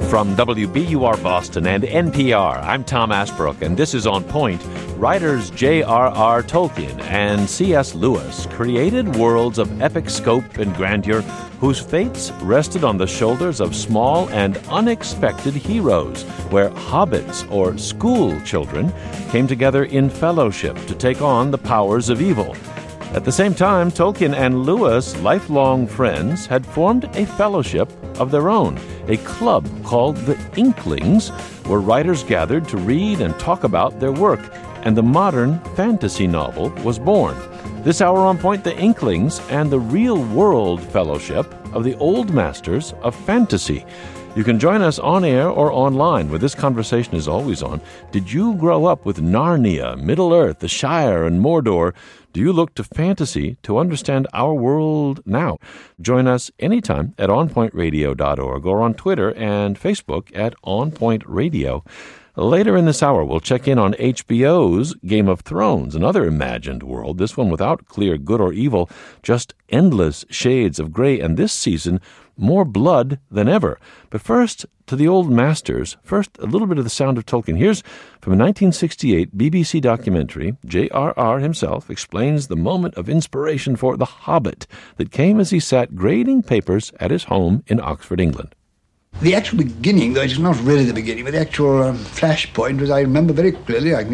From WBUR Boston and NPR, I'm Tom Asbrook, and this is On Point. Writers J.R.R. Tolkien and C.S. Lewis created worlds of epic scope and grandeur whose fates rested on the shoulders of small and unexpected heroes, where hobbits, or school children, came together in fellowship to take on the powers of evil. At the same time, Tolkien and Lewis, lifelong friends, had formed a fellowship of their own, a club called the Inklings, where writers gathered to read and talk about their work, and the modern fantasy novel was born. This hour on Point, the Inklings and the real-world fellowship of the old masters of fantasy. You can join us on air or online, where this conversation is always on. Did you grow up with Narnia, Middle-earth, the Shire, and Mordor? Do you look to fantasy to understand our world now? Join us anytime at onpointradio.org or on Twitter and Facebook at onpointradio. Later in this hour, we'll check in on HBO's Game of Thrones, another imagined world, this one without clear good or evil, just endless shades of gray, and this season, more blood than ever. But first, to the old masters. First, a little bit of the sound of Tolkien. Here's from a 1968 BBC documentary. J.R.R. himself explains the moment of inspiration for The Hobbit that came as he sat grading papers at his home in Oxford, England. The actual beginning, though it's not really the beginning, but the actual flashpoint was, I remember very clearly. I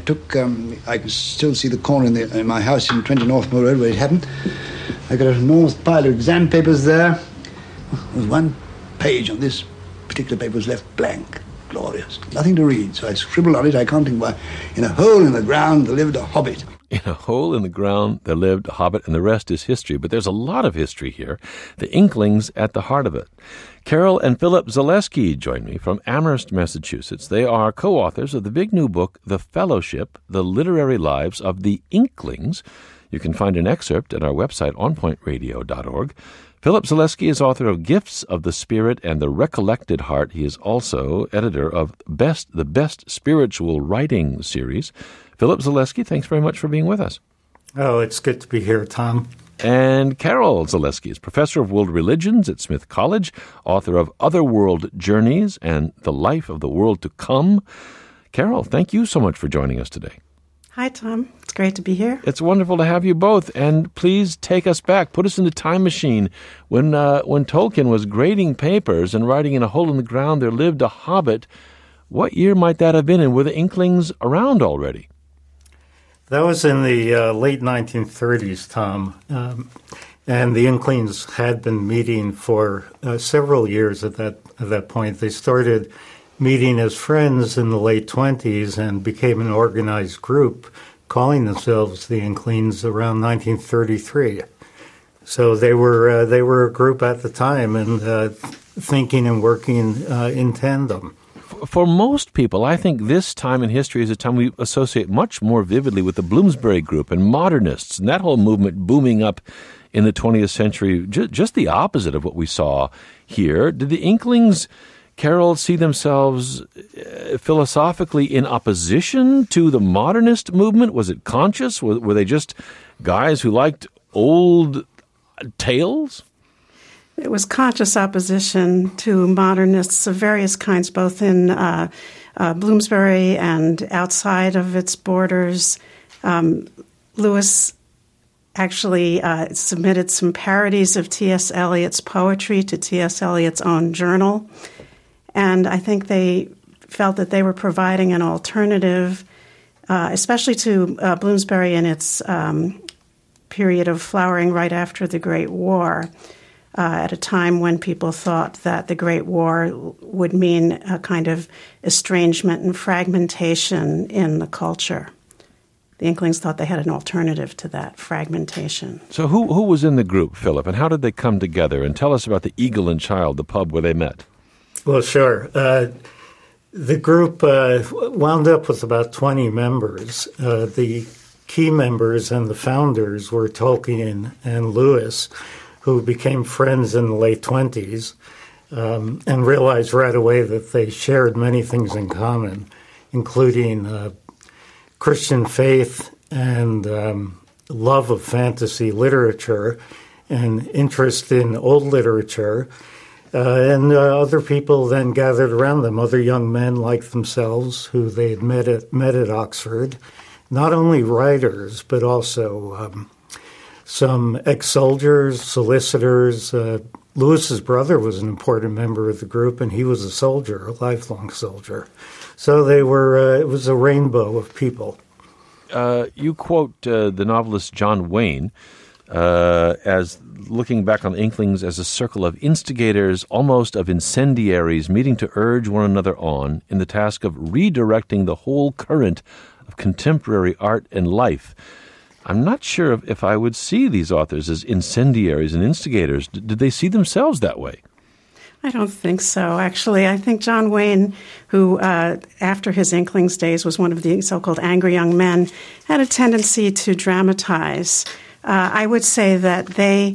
can still see the corner in my house in 20 Northmoor Road where it happened. I got an enormous pile of exam papers there. There was one page on this particular paper was left blank. Glorious. Nothing to read. So I scribbled on it, I can't think why. In a hole in the ground there lived a hobbit. In a hole in the ground there lived a hobbit, and the rest is history. But there's a lot of history here. The Inklings at the heart of it. Carol and Philip Zaleski join me from Amherst, Massachusetts. They are co-authors of the big new book, The Fellowship, The Literary Lives of the Inklings. You can find an excerpt at our website, onpointradio.org. Philip Zaleski is author of Gifts of the Spirit and the Recollected Heart. He is also editor of the Best Spiritual Writing series. Philip Zaleski, thanks very much for being with us. Oh, it's good to be here, Tom. And Carol Zaleski is professor of world religions at Smith College, author of Otherworld Journeys and The Life of the World to Come. Carol, thank you so much for joining us today. Hi, Tom. It's great to be here. It's wonderful to have you both. And please take us back. Put us in the time machine. When Tolkien was grading papers and writing in a hole in the ground, there lived a hobbit. What year might that have been? And were the Inklings around already? That was in the late 1930s, Tom. And the Inklings had been meeting for several years at that point. They started meeting as friends in the late 20s and became an organized group calling themselves the Inklings around 1933. So they were a group at the time and thinking and working in tandem. For most people, I think this time in history is a time we associate much more vividly with the Bloomsbury Group and modernists and that whole movement booming up in the 20th century, just the opposite of what we saw here. Did the Inklings, Carol, see themselves philosophically in opposition to the modernist movement? Was it conscious? Were they just guys who liked old tales? It was conscious opposition to modernists of various kinds, both in Bloomsbury and outside of its borders. Lewis actually submitted some parodies of T.S. Eliot's poetry to T.S. Eliot's own journal. And I think they felt that they were providing an alternative, especially to Bloomsbury in its period of flowering right after the Great War, at a time when people thought that the Great War would mean a kind of estrangement and fragmentation in the culture. The Inklings thought they had an alternative to that fragmentation. So who was in the group, Philip, and how did they come together? And tell us about the Eagle and Child, the pub where they met. Well, sure. The group wound up with about 20 members. The key members and the founders were Tolkien and Lewis, who became friends in the late 20s and realized right away that they shared many things in common, including Christian faith and love of fantasy literature and interest in old literature. And other people then gathered around them, other young men like themselves who they had met at Oxford, not only writers, but also some ex-soldiers, solicitors. Lewis's brother was an important member of the group, and he was a soldier, a lifelong soldier. So they were. It was a rainbow of people. You quote the novelist John Wayne as looking back on the Inklings as a circle of instigators, almost of incendiaries, meeting to urge one another on in the task of redirecting the whole current of contemporary art and life. I'm not sure if I would see these authors as incendiaries and instigators. Did they see themselves that way? I don't think so, actually. I think John Wayne, who after his Inklings days was one of the so-called angry young men, had a tendency to dramatize. I would say that they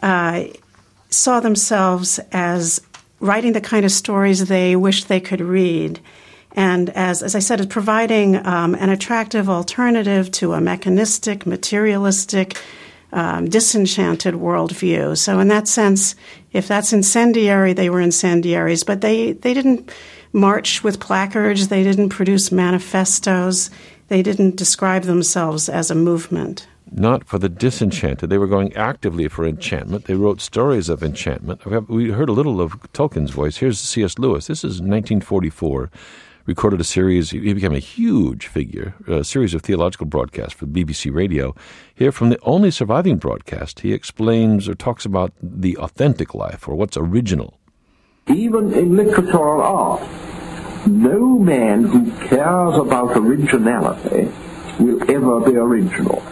saw themselves as writing the kind of stories they wished they could read, and as I said, as providing an attractive alternative to a mechanistic, materialistic, disenchanted worldview. So in that sense, if that's incendiary, they were incendiaries, but they didn't march with placards, they didn't produce manifestos, they didn't describe themselves as a movement. Not for the disenchanted. They were going actively for enchantment. They wrote stories of enchantment. We heard a little of Tolkien's voice. Here's C.S. Lewis. This is 1944. Recorded a series. He became a huge figure, a series of theological broadcasts for BBC Radio. Here, from the only surviving broadcast, he explains or talks about the authentic life, or what's original. Even in literature or art, no man who cares about originality will ever be original.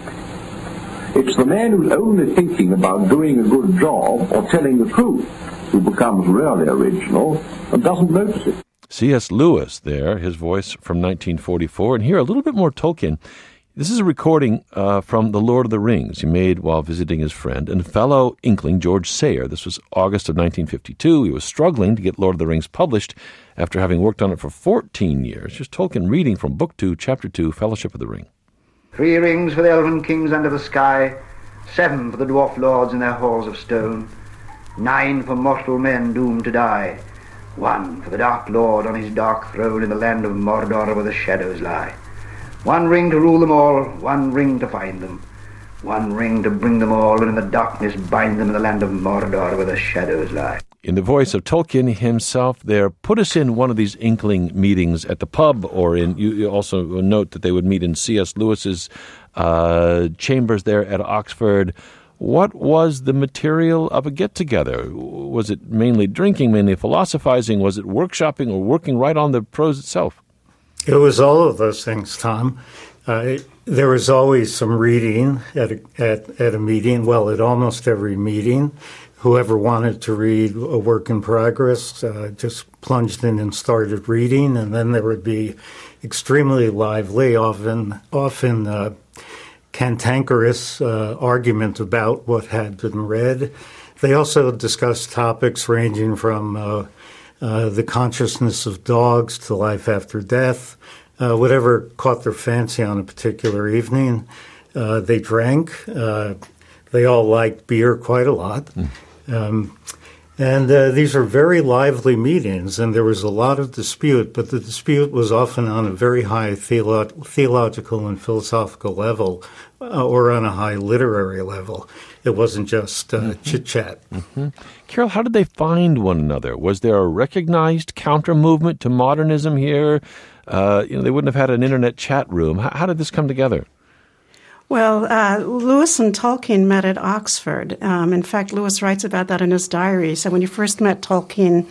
It's the man who's only thinking about doing a good job or telling the truth who becomes really original and doesn't notice it. C.S. Lewis there, his voice from 1944. And here, a little bit more Tolkien. This is a recording from The Lord of the Rings he made while visiting his friend and fellow Inkling George Sayer. This was August of 1952. He was struggling to get Lord of the Rings published after having worked on it for 14 years. Here's Tolkien reading from Book 2, Chapter 2, Fellowship of the Ring. 3 rings for the elven kings under the sky, 7 for the dwarf lords in their halls of stone, 9 for mortal men doomed to die, 1 for the Dark Lord on his dark throne in the land of Mordor where the shadows lie. 1 ring to rule them all, 1 ring to find them, 1 ring to bring them all, and in the darkness bind them in the land of Mordor where the shadows lie. In the voice of Tolkien himself there, put us in one of these Inkling meetings at the pub, or in, you also note that they would meet in C.S. Lewis's chambers there at Oxford. What was the material of a get-together? Was it mainly drinking, mainly philosophizing? Was it workshopping or working right on the prose itself? It was all of those things, Tom. There was always some reading at a meeting, well, at almost every meeting. Whoever wanted to read a work in progress just plunged in and started reading, and then there would be extremely lively, often cantankerous argument about what had been read. They also discussed topics ranging from the consciousness of dogs to life after death, whatever caught their fancy on a particular evening. They drank. They all liked beer quite a lot. And these are very lively meetings, and there was a lot of dispute, but the dispute was often on a very high theological and philosophical level, or on a high literary level. It wasn't just chit-chat. Mm-hmm. Carol, how did they find one another? Was there a recognized counter-movement to modernism here? They wouldn't have had an internet chat room. How did this come together? Well, Lewis and Tolkien met at Oxford. In fact, Lewis writes about that in his diary. So when he first met Tolkien,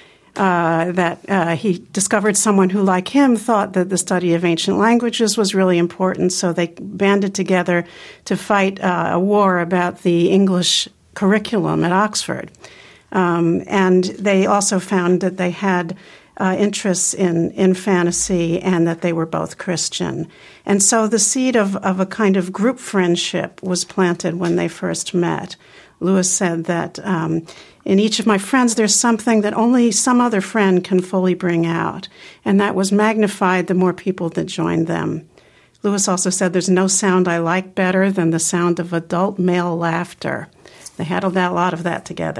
he discovered someone who, like him, thought that the study of ancient languages was really important. So they banded together to fight a war about the English curriculum at Oxford. And they also found that they had interests in fantasy and that they were both Christian. And so the seed of a kind of group friendship was planted when they first met. Lewis said that in each of my friends there's something that only some other friend can fully bring out, and that was magnified the more people that joined them. Lewis also said there's no sound I like better than the sound of adult male laughter. They had a lot of that together.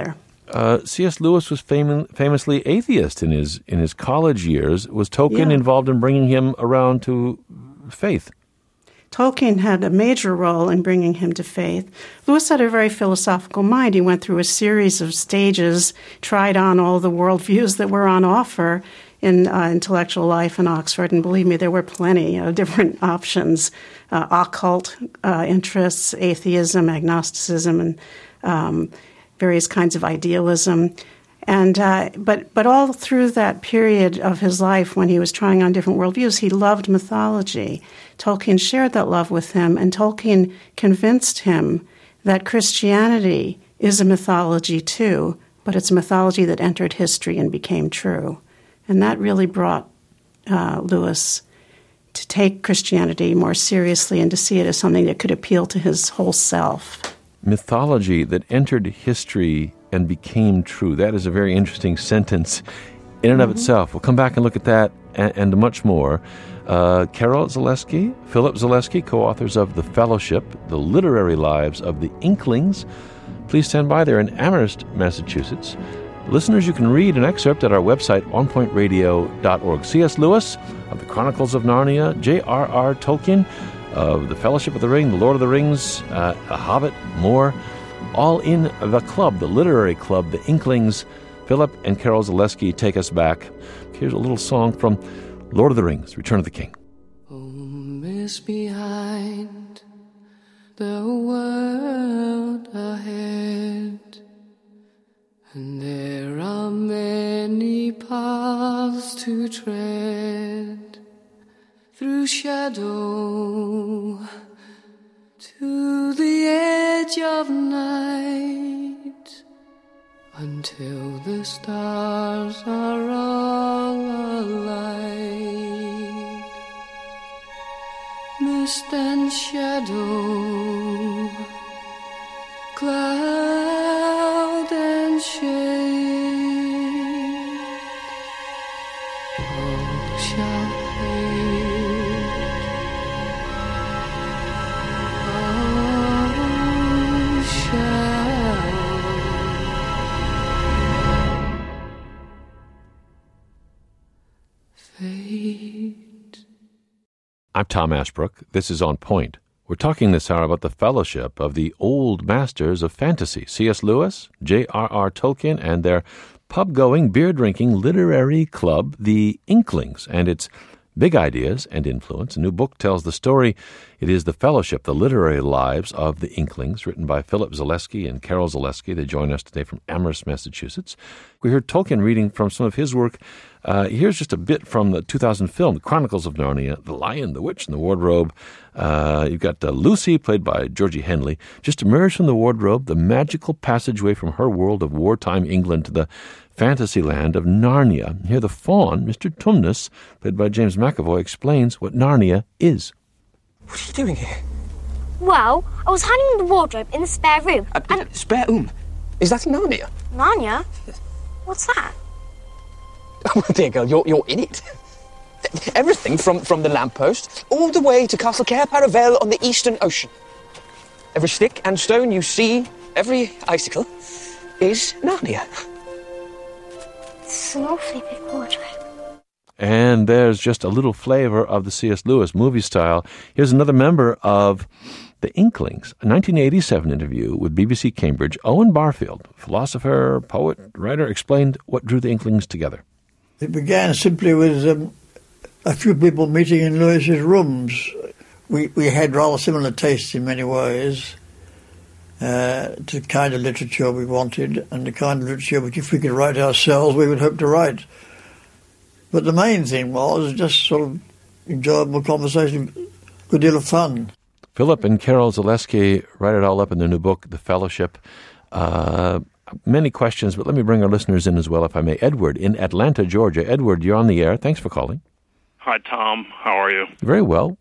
C.S. Lewis was famously atheist in his college years. Was Tolkien involved in bringing him around to faith? Tolkien had a major role in bringing him to faith. Lewis had a very philosophical mind. He went through a series of stages, tried on all the worldviews that were on offer in intellectual life in Oxford, and believe me, there were plenty of different options, occult interests, atheism, agnosticism, and various kinds of idealism. And but all through that period of his life when he was trying on different worldviews, he loved mythology. Tolkien shared that love with him, and Tolkien convinced him that Christianity is a mythology too, but it's a mythology that entered history and became true. And that really brought Lewis to take Christianity more seriously and to see it as something that could appeal to his whole self. Mythology that entered history and became true. That is a very interesting sentence in and of itself. We'll come back and look at that and much more. Carol Zaleski, Philip Zaleski, co-authors of The Fellowship, The Literary Lives of the Inklings. Please stand by there in Amherst, Massachusetts. Listeners, you can read an excerpt at our website, onpointradio.org. C.S. Lewis of the Chronicles of Narnia, J.R.R. Tolkien of The Fellowship of the Ring, The Lord of the Rings, A Hobbit, more, all in the club, the literary club, the Inklings. Philip and Carol Zaleski take us back. Here's a little song from Lord of the Rings, Return of the King. Oh, miss behind the world ahead, and there are many paths to tread, through shadow to the edge of night, until the stars are all alight. Mist and shadow, cloud and shade, all shall fade, all shall fade. I'm Tom Ashbrook. This is On Point. We're talking this hour about the fellowship of the old masters of fantasy, C.S. Lewis, J.R.R. Tolkien, and their pub-going, beer-drinking literary club, the Inklings, and its big ideas and influence. A new book tells the story. It is The Fellowship, The Literary Lives of the Inklings, written by Philip Zaleski and Carol Zaleski. They join us today from Amherst, Massachusetts. We heard Tolkien reading from some of his work. Here's just a bit from the 2000 film, The Chronicles of Narnia, The Lion, the Witch, and the Wardrobe. You've got Lucy, played by Georgie Henley, just emerged from the wardrobe, the magical passageway from her world of wartime England to the fantasy land of Narnia. Here the faun, Mr. Tumnus, played by James McAvoy, explains what Narnia is. What are you doing here? Well, I was hiding in the wardrobe in the spare room. Spare room? Is that Narnia? Narnia? What's that? Oh, dear girl, you're in it. Everything from the lamppost all the way to Castle Cair Paravel on the Eastern Ocean. Every stick and stone you see, every icicle, is Narnia. It's an awfully big wardrobe. And there's just a little flavor of the C.S. Lewis movie style. Here's another member of the Inklings, a 1987 interview with BBC Cambridge. Owen Barfield, philosopher, poet, writer, explained what drew the Inklings together. It began simply with a few people meeting in Lewis's rooms. We had rather similar tastes in many ways to the kind of literature we wanted and the kind of literature which, if we could write ourselves, we would hope to write. But the main thing was just sort of enjoyable conversation, good deal of fun. Philip and Carol Zaleski write it all up in their new book, The Fellowship. Many questions, but let me bring our listeners in as well, if I may. Edward in Atlanta, Georgia. Edward, you're on the air. Thanks for calling. Hi, Tom. How are you? Very well.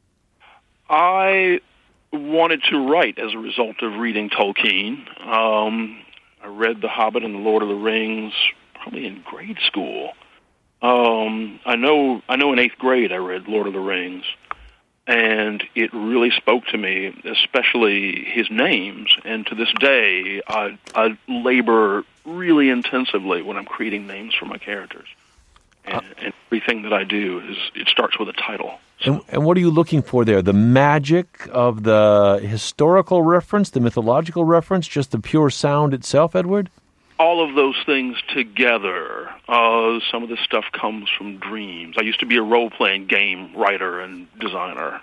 I wanted to write as a result of reading Tolkien. I read The Hobbit and The Lord of the Rings probably in grade school. I know in 8th grade I read Lord of the Rings, and it really spoke to me, especially his names. And to this day, I labor really intensively when I'm creating names for my characters. And everything that I do it starts with a title. So. And what are you looking for there? The magic of the historical reference, the mythological reference, just the pure sound itself, Edward? All of those things together. Some of this stuff comes from dreams. I used to be a role-playing game writer and designer.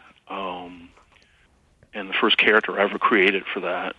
And the first character I ever created for that,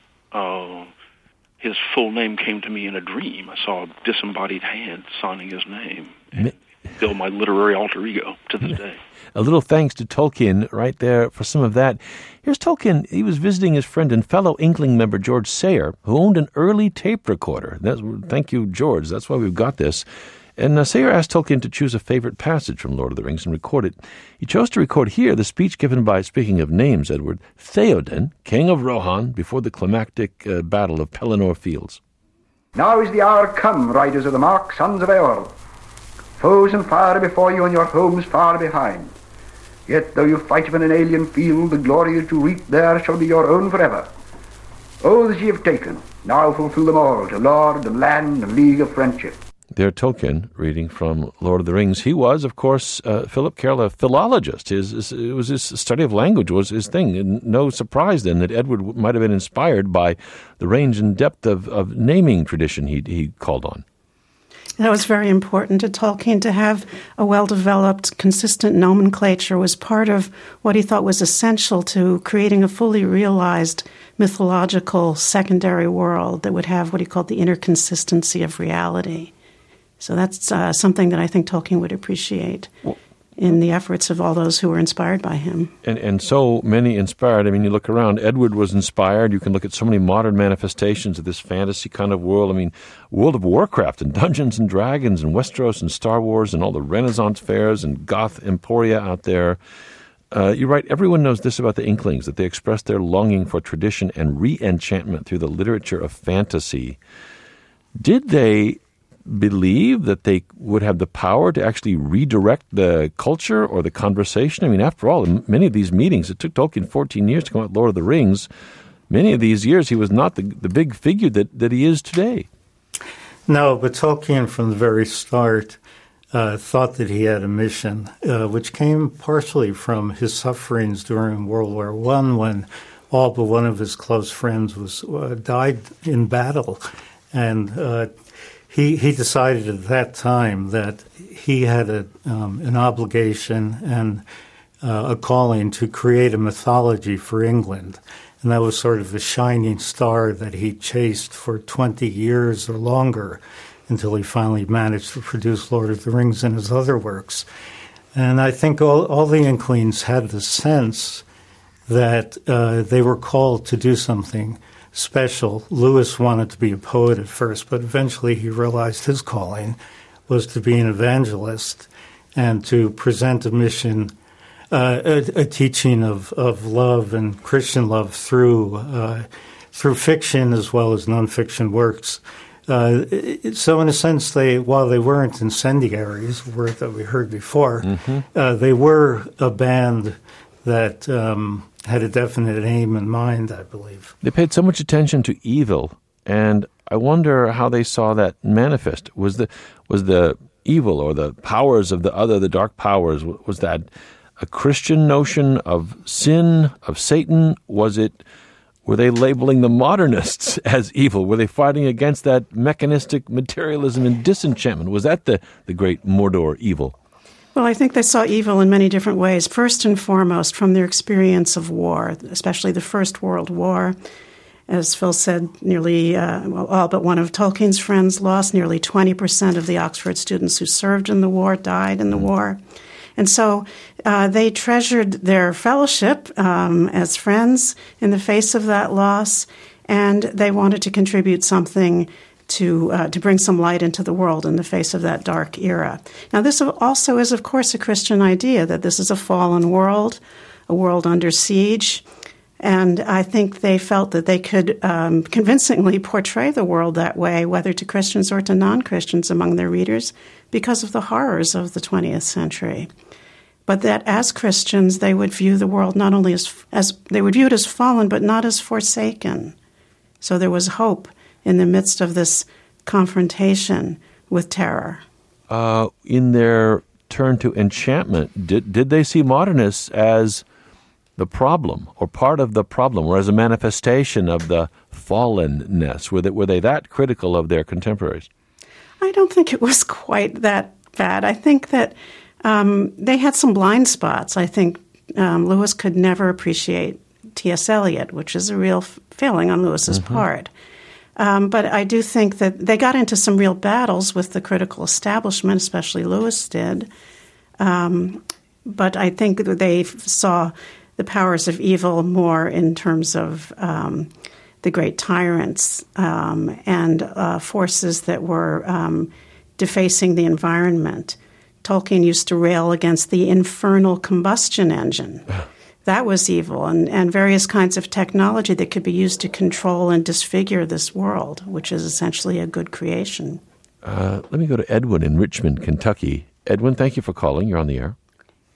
his full name came to me in a dream. I saw a disembodied hand signing his name. Still my literary alter ego to this day. A little thanks to Tolkien right there for some of that. Here's Tolkien. He was visiting his friend and fellow Inkling member George Sayer, who owned an early tape recorder. Thank you, George. That's why we've got this. And Sayer asked Tolkien to choose a favorite passage from Lord of the Rings and record it. He chose to record here the speech given by, speaking of names, Edward, Theoden, king of Rohan, before the climactic battle of Pelennor Fields. Now is the hour come, riders of the mark, sons of Eorl. Foes and fire before you and your homes far behind. Yet though you fight upon an alien field, the glory that you reap there shall be your own forever. Oaths ye have taken, now fulfill them all, to lord and land and league of friendship. There, Tolkien, reading from Lord of the Rings. He was, of course, Philip Carroll, a philologist. His study of language was his thing. And no surprise, then, that Edward might have been inspired by the range and depth of naming tradition he called on. That was very important to Tolkien. To have a well-developed, consistent nomenclature was part of what he thought was essential to creating a fully realized mythological secondary world that would have what he called the inner consistency of reality. So that's something that I think Tolkien would appreciate in the efforts of all those who were inspired by him. And so many inspired. I mean, you look around, Edward was inspired. You can look at so many modern manifestations of this fantasy kind of world. I mean, World of Warcraft and Dungeons and Dragons and Westeros and Star Wars and all the Renaissance fairs and Goth Emporia out there. You're right, everyone knows this about the Inklings, that they express their longing for tradition and re-enchantment through the literature of fantasy. Did they believe that they would have the power to actually redirect the culture or the conversation? I mean, after all, in many of these meetings, it took Tolkien 14 years to come out with Lord of the Rings. Many of these years, he was not the big figure that he is today. No, but Tolkien from the very start thought that he had a mission, which came partially from his sufferings during World War I, when all but one of his close friends died in battle. And he decided at that time that he had an obligation and a calling to create a mythology for England. And that was sort of the shining star that he chased for 20 years or longer until he finally managed to produce Lord of the Rings and his other works. And I think all the Inklings had the sense that they were called to do something special. Lewis wanted to be a poet at first, but eventually he realized his calling was to be an evangelist and to present a mission, a teaching of love and Christian love through fiction as well as nonfiction works. So in a sense, while they weren't incendiaries, a word that we heard before, they were a band that had a definite aim in mind, I believe. They paid so much attention to evil, and I wonder how they saw that manifest. Was the evil or the powers of the other, the dark powers, was that a Christian notion of sin, of Satan? Were they labeling the modernists as evil? Were they fighting against that mechanistic materialism and disenchantment? Was that the great Mordor evil? Well, I think they saw evil in many different ways. First and foremost, from their experience of war, especially the First World War. As Phil said, nearly all but one of Tolkien's friends lost. Nearly 20% of the Oxford students who served in the war died in the war. And so they treasured their fellowship as friends in the face of that loss, and they wanted to contribute something to bring some light into the world in the face of that dark era. Now, this also is, of course, a Christian idea that this is a fallen world, a world under siege, and I think they felt that they could convincingly portray the world that way, whether to Christians or to non-Christians among their readers, because of the horrors of the 20th century. But that as Christians, they would view the world not only as they would view it as fallen, but not as forsaken. So there was hope in the midst of this confrontation with terror. In their turn to enchantment, did they see modernists as the problem, or part of the problem, or as a manifestation of the fallenness? Were they that critical of their contemporaries? I don't think it was quite that bad. I think that they had some blind spots. I think Lewis could never appreciate T.S. Eliot, which is a real failing on Lewis's part. But I do think that they got into some real battles with the critical establishment, especially Lewis did. But I think that they saw the powers of evil more in terms of the great tyrants and forces that were defacing the environment. Tolkien used to rail against the infernal combustion engine. That was evil, and various kinds of technology that could be used to control and disfigure this world, which is essentially a good creation. Let me go to Edwin in Richmond, Kentucky. Edwin, thank you for calling. You're on the air.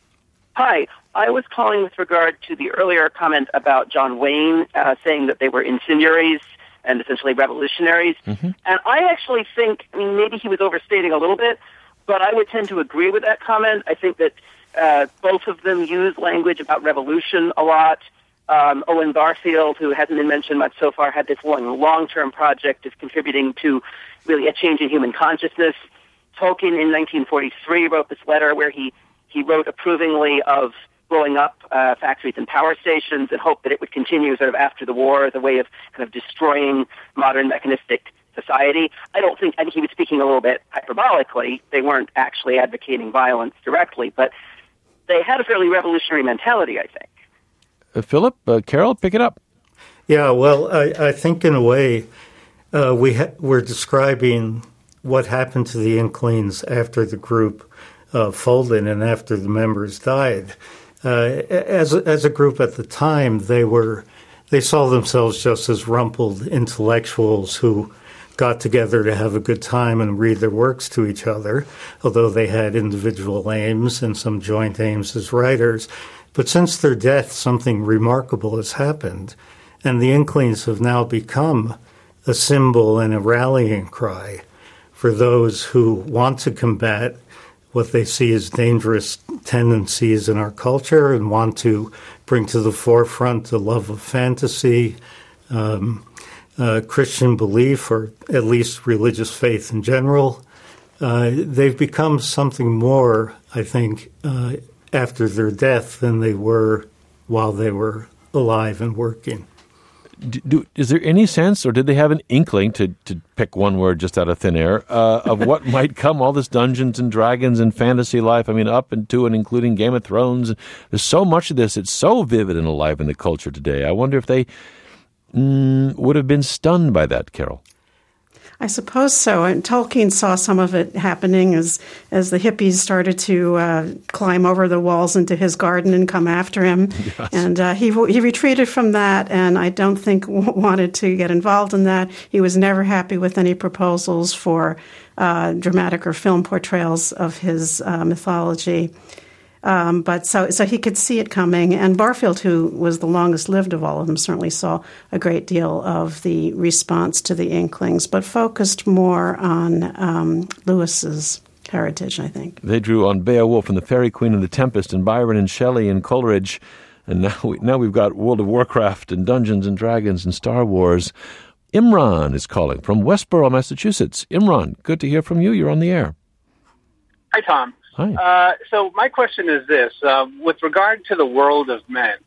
Hi. I was calling with regard to the earlier comment about John Wayne saying that they were incendiaries and essentially revolutionaries. And I actually think, maybe he was overstating a little bit, but I would tend to agree with that comment. I think that both of them use language about revolution a lot. Owen Barfield, who hasn't been mentioned much so far, had this long-term project of contributing to really a change in human consciousness. Tolkien in 1943 wrote this letter where he wrote approvingly of blowing up factories and power stations and hoped that it would continue sort of after the war as a way of kind of destroying modern mechanistic society. I think he was speaking a little bit hyperbolically. They weren't actually advocating violence directly, but they had a fairly revolutionary mentality, I think. Philip, Carol, pick it up. Yeah, well, I think in a way we're describing what happened to the Inklings after the group folded and after the members died. As a group at the time, they saw themselves just as rumpled intellectuals who got together to have a good time and read their works to each other, although they had individual aims and some joint aims as writers. But since their death, something remarkable has happened, and the Inklings have now become a symbol and a rallying cry for those who want to combat what they see as dangerous tendencies in our culture and want to bring to the forefront the love of fantasy, Christian belief, or at least religious faith in general. They've become something more, I think, after their death than they were while they were alive and working. Is there any sense, or did they have an inkling, to pick one word just out of thin air, of what might come, all this Dungeons and Dragons and fantasy life? Up into and including Game of Thrones. There's so much of this. It's so vivid and alive in the culture today. I wonder if they would have been stunned by that, Carol. I suppose so. And Tolkien saw some of it happening as the hippies started to climb over the walls into his garden and come after him. Yes. And he retreated from that, and I don't think wanted to get involved in that. He was never happy with any proposals for dramatic or film portrayals of his mythology. But so he could see it coming. And Barfield, who was the longest lived of all of them, certainly saw a great deal of the response to the Inklings, but focused more on Lewis's heritage, I think. They drew on Beowulf and the Fairy Queen and the Tempest and Byron and Shelley and Coleridge. And now we've got World of Warcraft and Dungeons and Dragons and Star Wars. Imran is calling from Westboro, Massachusetts. Imran, good to hear from you. You're on the air. Hi, Tom. Hi. So my question is this: with regard to the world of men,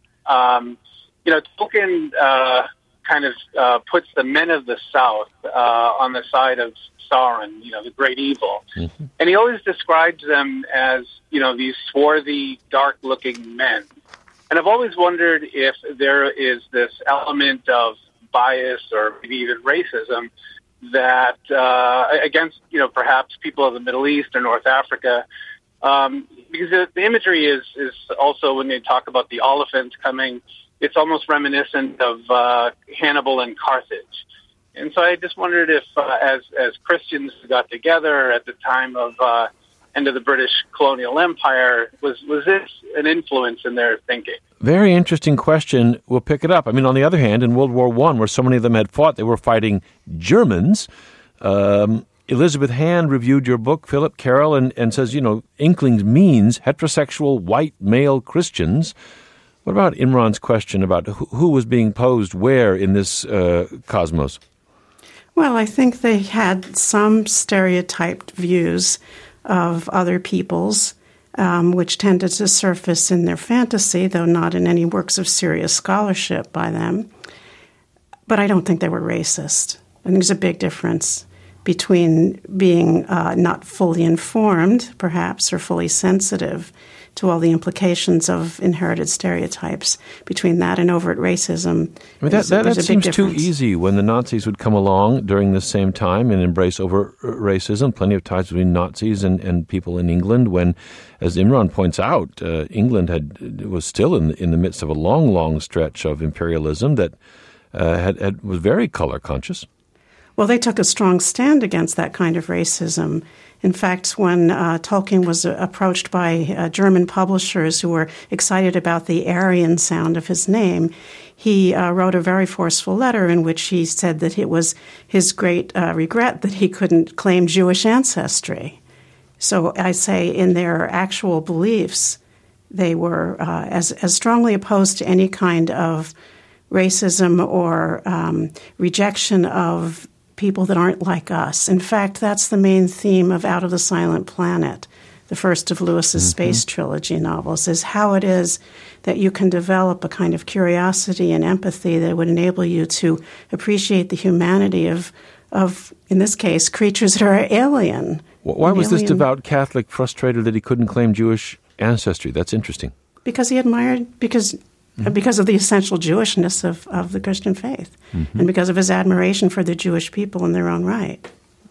Tolkien kind of puts the men of the South on the side of Sauron, the great evil, and he always describes them as these swarthy, dark-looking men. And I've always wondered if there is this element of bias or maybe even racism that against perhaps people of the Middle East or North Africa. Because the imagery is also, when they talk about the Oliphant coming, it's almost reminiscent of Hannibal and Carthage. And so I just wondered if, as Christians got together at the time of end of the British colonial empire, was this an influence in their thinking? Very interesting question. We'll pick it up. On the other hand, in World War I, where so many of them had fought, they were fighting Germans. Elizabeth Hand reviewed your book, Philip Carroll, and says, Inklings means heterosexual white male Christians. What about Imran's question about who was being posed where in this cosmos? Well, I think they had some stereotyped views of other peoples, which tended to surface in their fantasy, though not in any works of serious scholarship by them. But I don't think they were racist. I think there's a big difference between being not fully informed, perhaps, or fully sensitive to all the implications of inherited stereotypes. Between that and overt racism, I mean, that seems too easy when the Nazis would come along during the same time and embrace overt racism. Plenty of times between Nazis and people in England when, as Imran points out, England was still in the midst of a long, long stretch of imperialism that was very color conscious. Well, they took a strong stand against that kind of racism. In fact, when Tolkien was approached by German publishers who were excited about the Aryan sound of his name, he wrote a very forceful letter in which he said that it was his great regret that he couldn't claim Jewish ancestry. So I say in their actual beliefs, they were as strongly opposed to any kind of racism or rejection of people that aren't like us. In fact, that's the main theme of Out of the Silent Planet, the first of Lewis's space trilogy novels, is how it is that you can develop a kind of curiosity and empathy that would enable you to appreciate the humanity of in this case, creatures that are alien. Why was this devout Catholic frustrated that he couldn't claim Jewish ancestry? That's interesting. Because he admired, because of the essential Jewishness of the Christian faith, and because of his admiration for the Jewish people in their own right.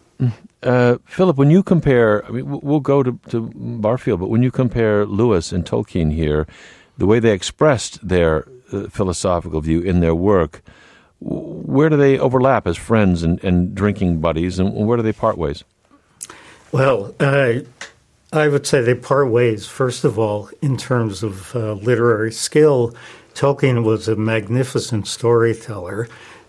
Philip, when you compare, I mean, we'll go to Barfield, but when you compare Lewis and Tolkien here, the way they expressed their philosophical view in their work, where do they overlap as friends and drinking buddies, and where do they part ways? Well, I would say they part ways, first of all, in terms of literary skill. Tolkien was a magnificent storyteller,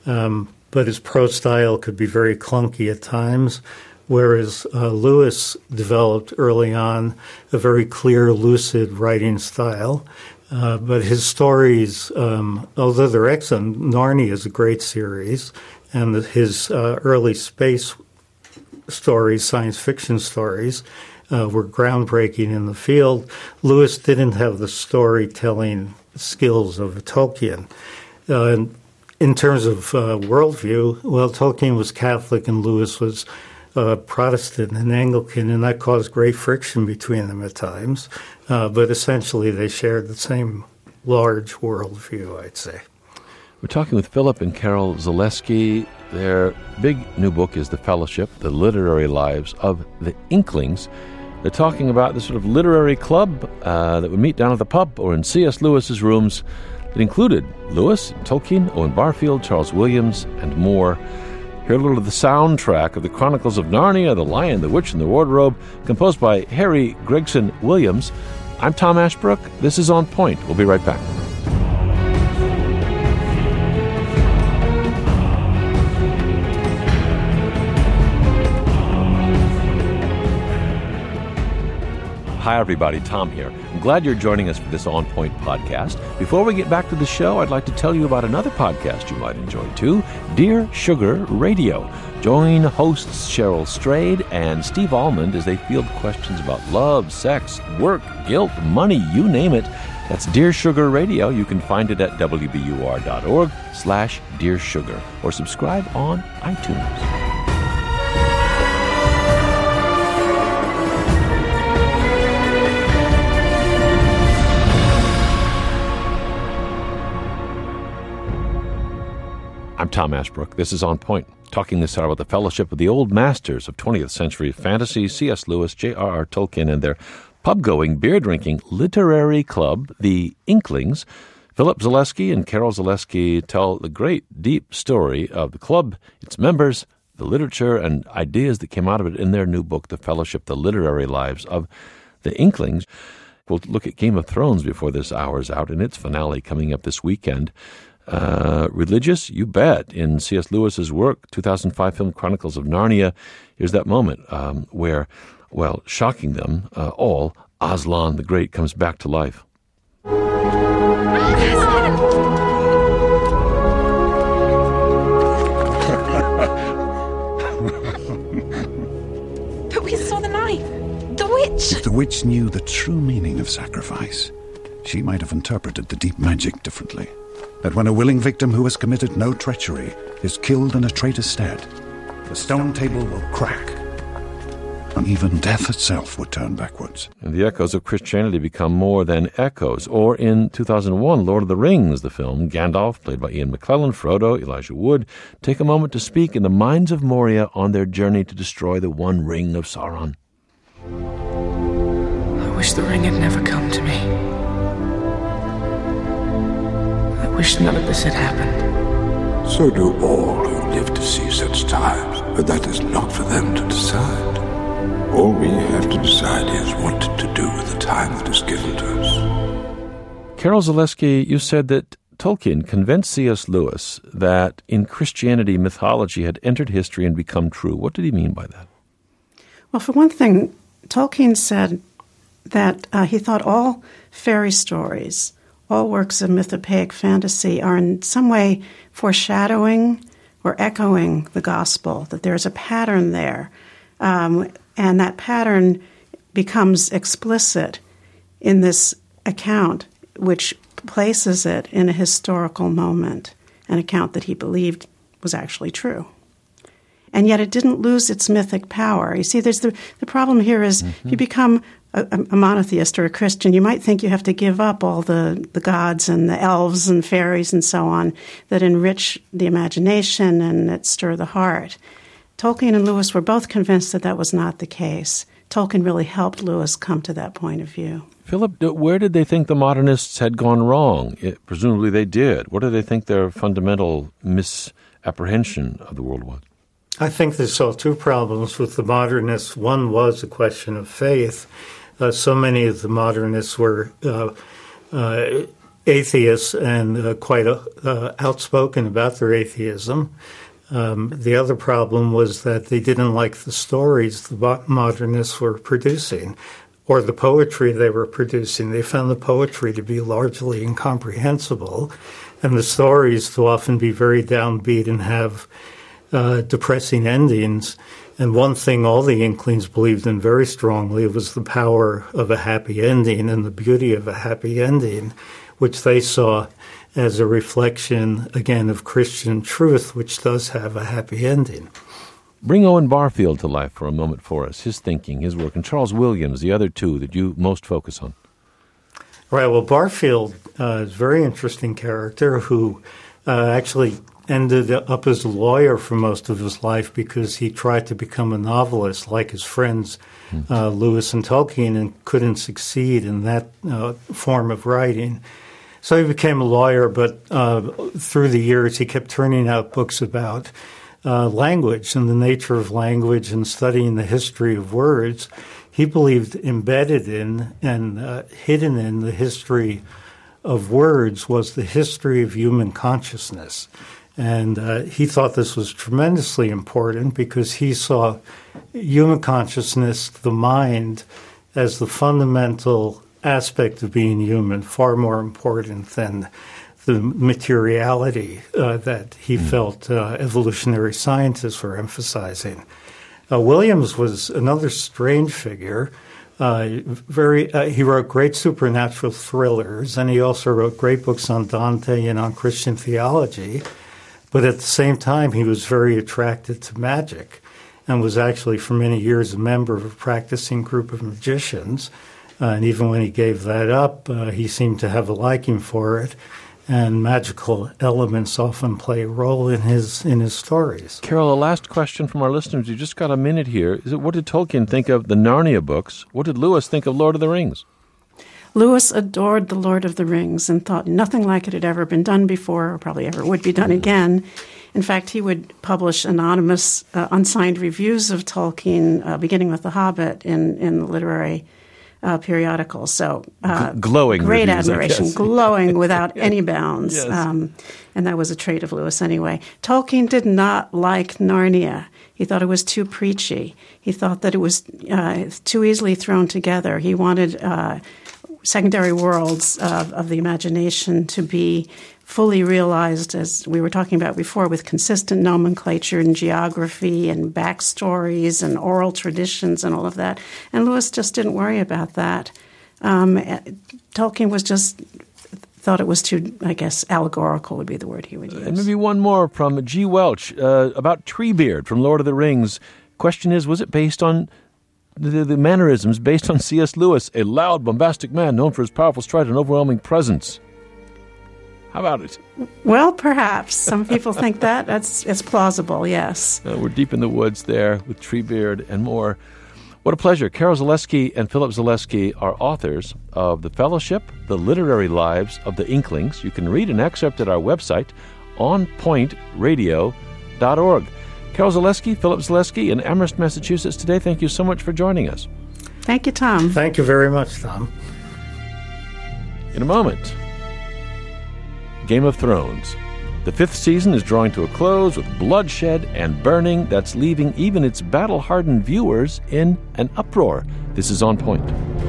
but his prose style could be very clunky at times, whereas Lewis developed early on a very clear, lucid writing style. But his stories, although they're excellent, Narnia is a great series, and his early space stories, science fiction stories, were groundbreaking in the field. Lewis didn't have the storytelling skills of Tolkien. In terms of worldview, well, Tolkien was Catholic and Lewis was Protestant and Anglican, and that caused great friction between them at times. But essentially, they shared the same large worldview, I'd say. We're talking with Philip and Carol Zaleski. Their big new book is The Fellowship, The Literary Lives of the Inklings. They're talking about the sort of literary club that would meet down at the pub or in C.S. Lewis's rooms. It included Lewis, Tolkien, Owen Barfield, Charles Williams, and more. Hear a little of the soundtrack of the Chronicles of Narnia, The Lion, the Witch, and the Wardrobe, composed by Harry Gregson Williams. I'm Tom Ashbrook. This is On Point. We'll be right back. Hi, everybody. Tom here. I'm glad you're joining us for this On Point podcast. Before we get back to the show, I'd like to tell you about another podcast you might enjoy, too, Dear Sugar Radio. Join hosts Cheryl Strayed and Steve Almond as they field questions about love, sex, work, guilt, money, you name it. That's Dear Sugar Radio. You can find it at wbur.org/Dear Sugar or subscribe on iTunes. I'm Tom Ashbrook. This is On Point, talking this hour about the fellowship of the old masters of 20th century fantasy, C.S. Lewis, J.R.R. Tolkien, and their pub-going, beer-drinking literary club, the Inklings. Philip Zaleski and Carol Zaleski tell the great, deep story of the club, its members, the literature, and ideas that came out of it in their new book, The Fellowship, The Literary Lives of the Inklings. We'll look at Game of Thrones before this hour's out, and its finale coming up this weekend. religious? You bet. In C.S. Lewis's work, 2005 film Chronicles of Narnia, here's that moment where, well, shocking them all, Aslan the Great comes back to life. But we saw the knife. The witch. If the witch knew the true meaning of sacrifice, she might have interpreted the deep magic differently. That when a willing victim who has committed no treachery is killed in a traitor's stead, the stone table will crack, and even death itself would turn backwards. And the echoes of Christianity become more than echoes. Or in 2001, Lord of the Rings, the film, Gandalf, played by Ian McKellen, Frodo, Elijah Wood, take a moment to speak in the Mines of Moria on their journey to destroy the One Ring of Sauron. I wish the ring had never come to me. I wish none of this had happened. So do all who live to see such times, but that is not for them to decide. All we have to decide is what to do with the time that is given to us. Carol Zaleski, you said that Tolkien convinced C.S. Lewis that in Christianity, mythology had entered history and become true. What did he mean by that? Well, for one thing, Tolkien said that he thought all fairy stories, all works of mythopoeic fantasy are in some way foreshadowing or echoing the gospel, that there's a pattern there. And that pattern becomes explicit in this account, which places it in a historical moment, an account that he believed was actually true. And yet it didn't lose its mythic power. You see, there's the problem here is if you become a monotheist or a Christian, you might think you have to give up all the gods and the elves and fairies and so on that enrich the imagination and that stir the heart. Tolkien and Lewis were both convinced that that was not the case. Tolkien really helped Lewis come to that point of view. Philip, where did they think the modernists had gone wrong? Presumably they did. What do they think their fundamental misapprehension of the world was? I think they saw two problems with the modernists. One was a question of faith. So many of the modernists were atheists and quite outspoken about their atheism. The other problem was that they didn't like the stories the modernists were producing or the poetry they were producing. They found the poetry to be largely incomprehensible and the stories to often be very downbeat and have depressing endings. And one thing all the Inklings believed in very strongly was the power of a happy ending and the beauty of a happy ending, which they saw as a reflection, again, of Christian truth, which does have a happy ending. Bring Owen Barfield to life for a moment for us, his thinking, his work, and Charles Williams, the other two that you most focus on. Right, well, Barfield is a very interesting character who actually ended up as a lawyer for most of his life because he tried to become a novelist like his friends Lewis and Tolkien and couldn't succeed in that form of writing. So he became a lawyer, but through the years he kept turning out books about language and the nature of language and studying the history of words. He believed embedded in and hidden in the history of words was the history of human consciousness. And he thought this was tremendously important because he saw human consciousness, the mind, as the fundamental aspect of being human, far more important than the materiality that he felt evolutionary scientists were emphasizing. Williams was another strange figure. He wrote great supernatural thrillers, and he also wrote great books on Dante and on Christian theology. But at the same time, he was very attracted to magic and was actually for many years a member of a practicing group of magicians. And even when he gave that up, he seemed to have a liking for it. And magical elements often play a role in his stories. Carol, a last question from our listeners. You just got a minute here. What did Tolkien think of the Narnia books? What did Lewis think of Lord of the Rings? Lewis adored The Lord of the Rings and thought nothing like it had ever been done before or probably ever would be done again. In fact, he would publish anonymous, unsigned reviews of Tolkien, beginning with The Hobbit in the literary periodical. So glowing great reviews, admiration, glowing without any bounds. Yes. And that was a trait of Lewis anyway. Tolkien did not like Narnia. He thought it was too preachy. He thought that it was too easily thrown together. He wanted secondary worlds of the imagination to be fully realized, as we were talking about before, with consistent nomenclature and geography and backstories and oral traditions and all of that. And Lewis just didn't worry about that. Tolkien was just thought it was too, I guess, allegorical would be the word he would use. And maybe one more from G. Welch about Treebeard from Lord of the Rings. Question is, was it based on the mannerisms based on C.S. Lewis, a loud, bombastic man known for his powerful stride and overwhelming presence? How about it? Well, perhaps. Some people think that. It's plausible, yes. We're deep in the woods there with Treebeard and more. What a pleasure. Carol Zaleski and Philip Zaleski are authors of The Fellowship, The Literary Lives of the Inklings. You can read an excerpt at our website, onpointradio.org. Carol Zaleski, Philip Zaleski in Amherst, Massachusetts today. Thank you so much for joining us. Thank you, Tom. Thank you very much, Tom. In a moment, Game of Thrones. The 5th season is drawing to a close with bloodshed and burning that's leaving even its battle-hardened viewers in an uproar. This is On Point.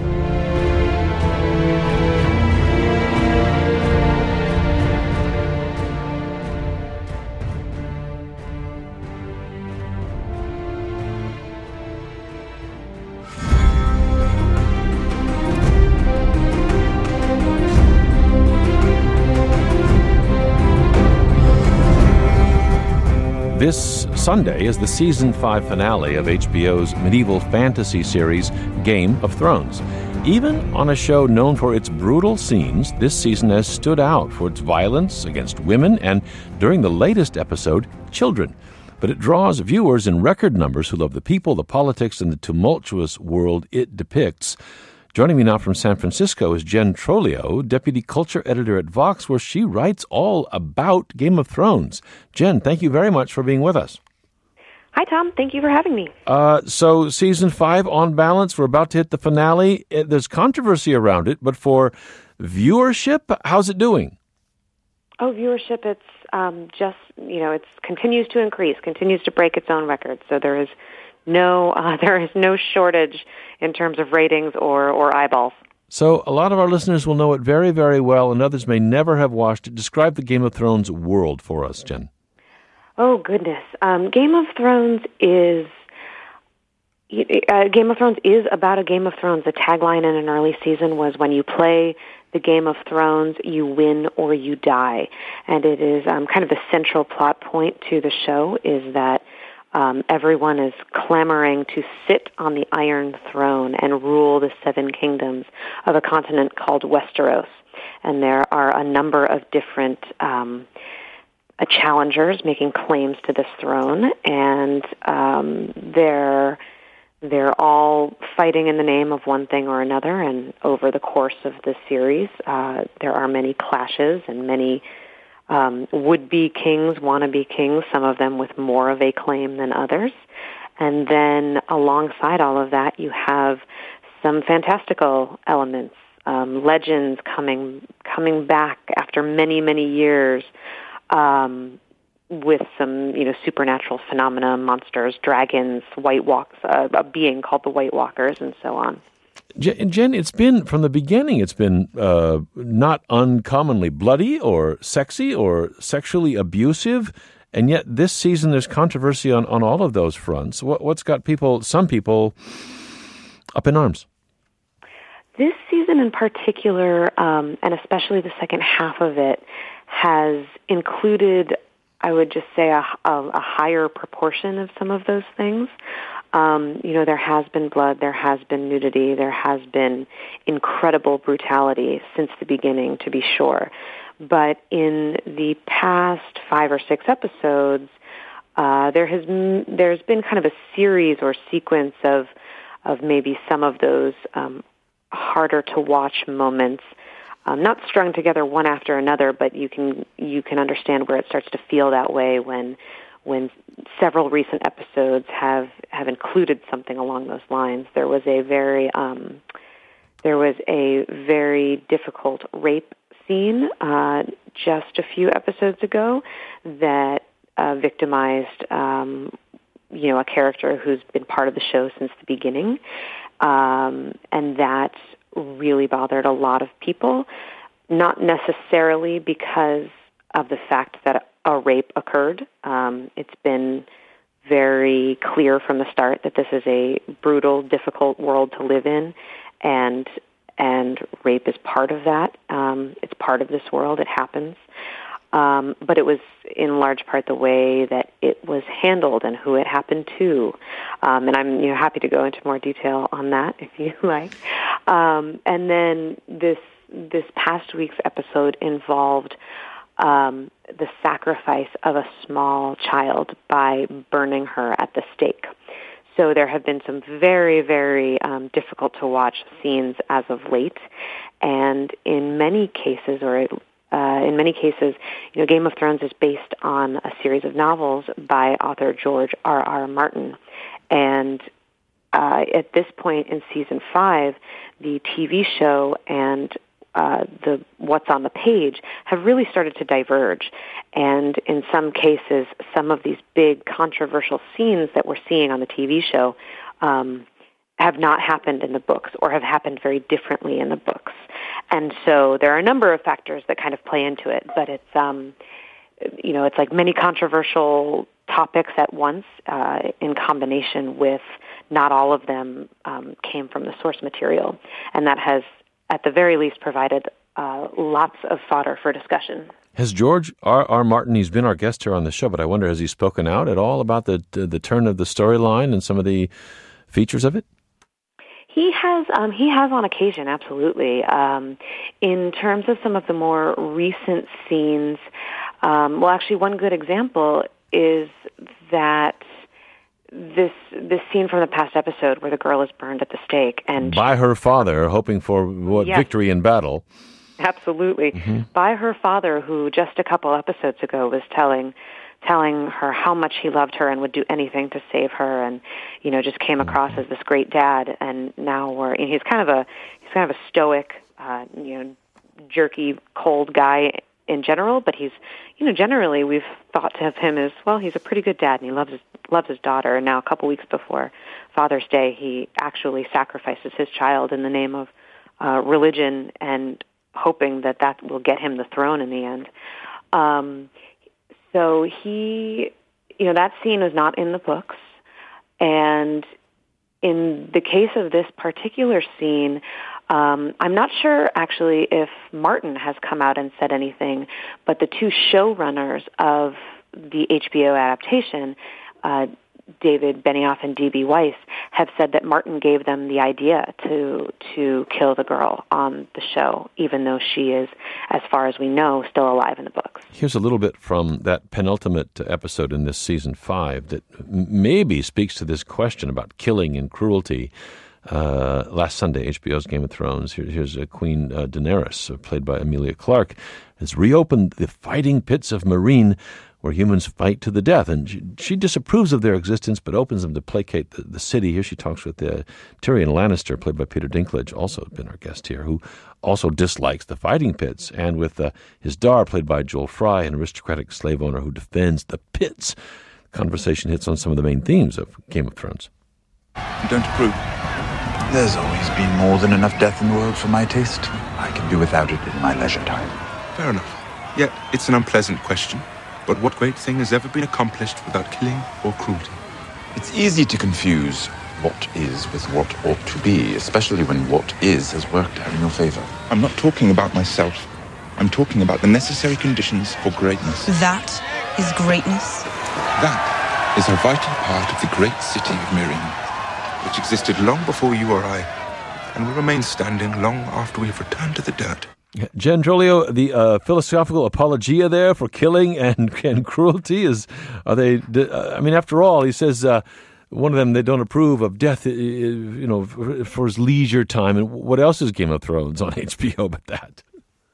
This Sunday is the Season 5 finale of HBO's medieval fantasy series, Game of Thrones. Even on a show known for its brutal scenes, this season has stood out for its violence against women and, during the latest episode, children. But it draws viewers in record numbers who love the people, the politics, and the tumultuous world it depicts. Joining me now from San Francisco is Jen Trolio, Deputy Culture Editor at Vox, where she writes all about Game of Thrones. Jen, thank you very much for being with us. Hi, Tom. Thank you for having me. So Season 5, on balance, we're about to hit the finale. There's controversy around it, but for viewership, how's it doing? Oh, viewership, it's just, it continues to increase, continues to break its own records. So there is no shortage in terms of ratings or eyeballs. So a lot of our listeners will know it very, very well, and others may never have watched it. Describe the Game of Thrones world for us, Jen. Oh, goodness. Game of Thrones is about a Game of Thrones. The tagline in an early season was, when you play the Game of Thrones, you win or you die. And it is kind of the central plot point to the show is that everyone is clamoring to sit on the Iron Throne and rule the 7 kingdoms of a continent called Westeros. And there are a number of different challengers making claims to this throne, and they're all fighting in the name of one thing or another. And over the course of the series, there are many clashes and many would-be kings, wannabe kings, some of them with more of a claim than others. And then alongside all of that, you have some fantastical elements, legends coming back after many, many years, with some, supernatural phenomena, monsters, dragons, a being called the White Walkers, and so on. Jen, it's been, from the beginning, it's been not uncommonly bloody or sexy or sexually abusive, and yet this season there's controversy on all of those fronts. What's got some people up in arms? This season in particular, and especially the second half of it, has included, I would just say, a higher proportion of some of those things. There has been blood, there has been nudity, there has been incredible brutality since the beginning, to be sure. But in the past 5 or 6 episodes, there's been kind of a series or sequence of maybe some of those harder to watch moments, not strung together one after another, but you can understand where it starts to feel that way when several recent episodes have included something along those lines. There was a very There was a very difficult rape scene just a few episodes ago that victimized, a character who's been part of the show since the beginning, and that really bothered a lot of people, not necessarily because of the fact that a rape occurred. It's been very clear from the start that this is a brutal, difficult world to live in, and rape is part of that. It's part of this world. It happens. But it was in large part the way that it was handled and who it happened to. And I'm happy to go into more detail on that if you like. And then this past week's episode involved the sacrifice of a small child by burning her at the stake. So there have been some very, very difficult to watch scenes as of late, and in many cases, Game of Thrones is based on a series of novels by author George R.R. Martin, and at this point in season 5, the TV show and the what's on the page have really started to diverge, and in some cases, some of these big controversial scenes that we're seeing on the TV show have not happened in the books or have happened very differently in the books. And so there are a number of factors that kind of play into it, but it's it's like many controversial topics at once in combination with not all of them came from the source material, and that has at the very least provided lots of fodder for discussion. Has George R.R. Martin, he's been our guest here on the show, but I wonder, has he spoken out at all about the turn of the storyline and some of the features of it? He has on occasion, absolutely. In terms of some of the more recent scenes, actually one good example is that this scene from the past episode where the girl is burned at the stake and by her father, hoping for Yes. victory in battle. Absolutely. Mm-hmm. By her father, who just a couple episodes ago was telling her how much he loved her and would do anything to save her, and just came across as this great dad. And now he's kind of a stoic, jerky, cold guy in general. But he's generally we've thought of him as, well, he's a pretty good dad and he loves his daughter. And now a couple weeks before Father's Day, he actually sacrifices his child in the name of religion and hoping that will get him the throne in the end. So that scene is not in the books. And in the case of this particular scene, I'm not sure actually if Martin has come out and said anything, but the two showrunners of the HBO adaptation, David Benioff and D.B. Weiss, have said that Martin gave them the idea to kill the girl on the show, even though she is, as far as we know, still alive in the books. Here's a little bit from that penultimate episode in this season 5 that maybe speaks to this question about killing and cruelty. Last Sunday, HBO's Game of Thrones, here's Queen Daenerys, played by Emilia Clarke, has reopened the fighting pits of Meereen, where humans fight to the death. And she disapproves of their existence, but opens them to placate the city. Here she talks with Tyrion Lannister, played by Peter Dinklage, also been our guest here, who also dislikes the fighting pits, and with his Dar, played by Joel Fry, an aristocratic slave owner who defends the pits. Conversation hits on some of the main themes of Game of Thrones. You don't approve? There's always been more than enough death in the world for my taste. I can do without it in my leisure time. Fair enough. Yet, it's an unpleasant question. But what great thing has ever been accomplished without killing or cruelty? It's easy to confuse what is with what ought to be, especially when what is has worked out in your favor. I'm not talking about myself. I'm talking about the necessary conditions for greatness. That is greatness? That is a vital part of the great city of Meereen, which existed long before you or I, and will remain standing long after we have returned to the dirt. Jen Trolio, the philosophical apologia there for killing and cruelty after all, he says one of them, they don't approve of death, for his leisure time. And what else is Game of Thrones on HBO but that?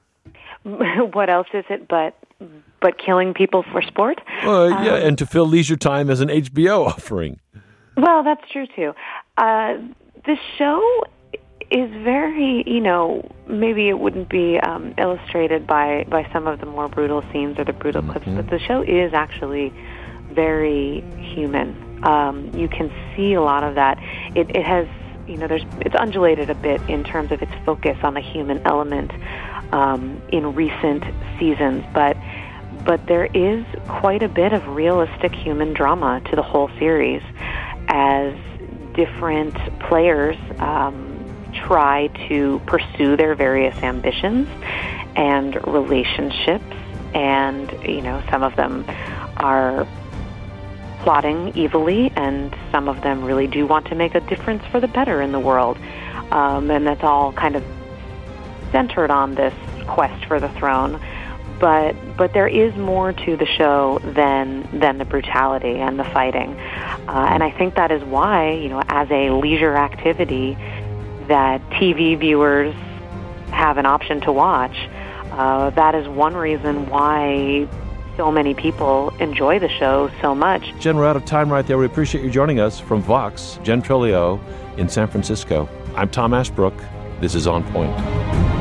What else is it but killing people for sport? And to fill leisure time as an HBO offering. Well, that's true too. The show is very, maybe it wouldn't be illustrated by some of the more brutal scenes or the brutal clips, but the show is actually very human. You can see a lot of that. It has, it's undulated a bit in terms of its focus on the human element in recent seasons, but there is quite a bit of realistic human drama to the whole series as different players try to pursue their various ambitions and relationships, and some of them are plotting evilly, and some of them really do want to make a difference for the better in the world, and that's all kind of centered on this quest for the throne. But there is more to the show than the brutality and the fighting, and I think that is why, as a leisure activity that TV viewers have an option to watch, that is one reason why so many people enjoy the show so much. Jen, we're out of time right there. We appreciate you joining us from Vox, Jen Trilio in San Francisco. I'm Tom Ashbrook. This is On Point.